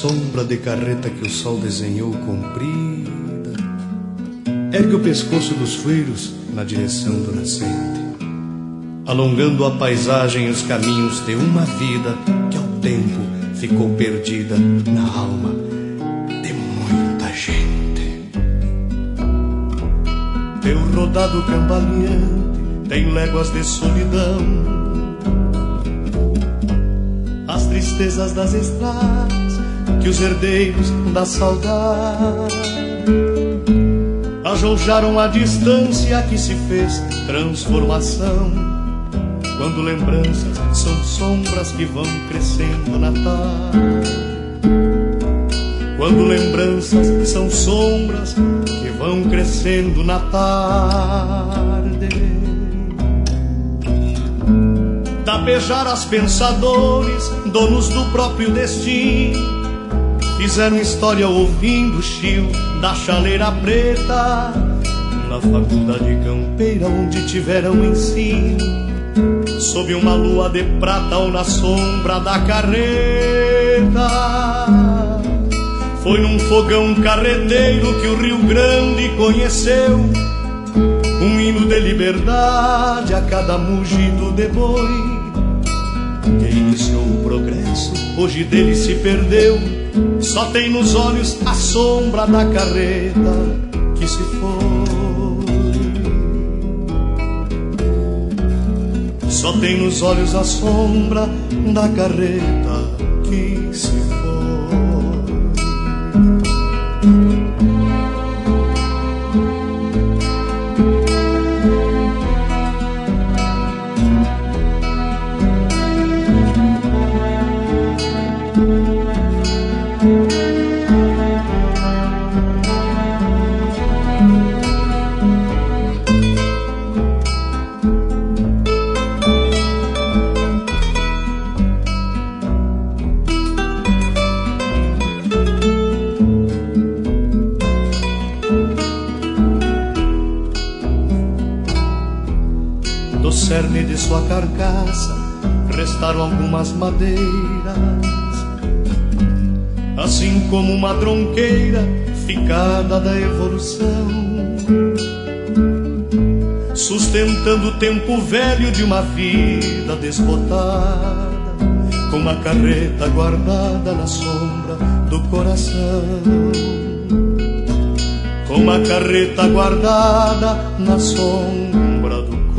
sombra de carreta que o sol desenhou comprida, ergue o pescoço dos fueiros na direção do nascente, alongando a paisagem e os caminhos de uma vida que ao tempo ficou perdida na alma de muita gente. Teu rodado cambaleante tem léguas de solidão, as tristezas das estradas que os herdeiros da saudade ajoujaram a distância que se fez transformação, quando lembranças são sombras que vão crescendo na tarde, quando lembranças são sombras que vão crescendo na tarde. Tapejaras pensadores, donos do próprio destino, fizeram história ouvindo o chio da chaleira preta, na faculdade campeira onde tiveram ensino, sob uma lua de prata ou na sombra da carreta. Foi num fogão carreteiro que o Rio Grande conheceu um hino de liberdade a cada mugido de boi. Quem iniciou o progresso, hoje dele se perdeu, só tem nos olhos a sombra da carreta que se foi. Só tem nos olhos a sombra da carreta que se foi. Cerne de sua carcaça restaram algumas madeiras, assim como uma tronqueira ficada da evolução, sustentando o tempo velho de uma vida desbotada, com uma carreta guardada na sombra do coração, com uma carreta guardada na sombra do coração.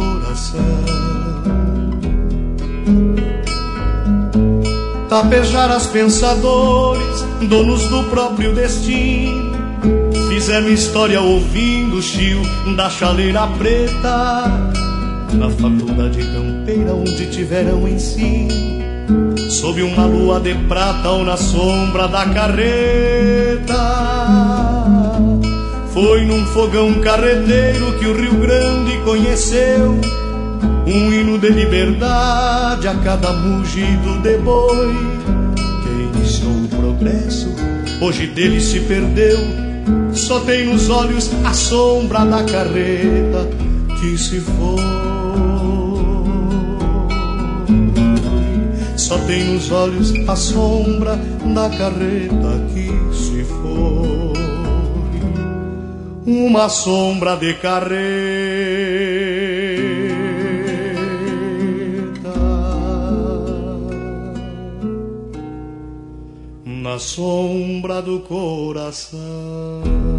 Tapejaras pensadores, donos do próprio destino, fizeram história ouvindo o chio da chaleira preta, na faculdade campeira onde tiveram ensino, sob uma lua de prata ou na sombra da carreta. Foi num fogão carreteiro que o Rio Grande conheceu um hino de liberdade a cada mugido de boi. Quem iniciou o progresso, hoje dele se perdeu, só tem nos olhos a sombra da carreta que se foi. Só tem nos olhos a sombra da carreta que se foi. Uma sombra de carreta na sombra do coração.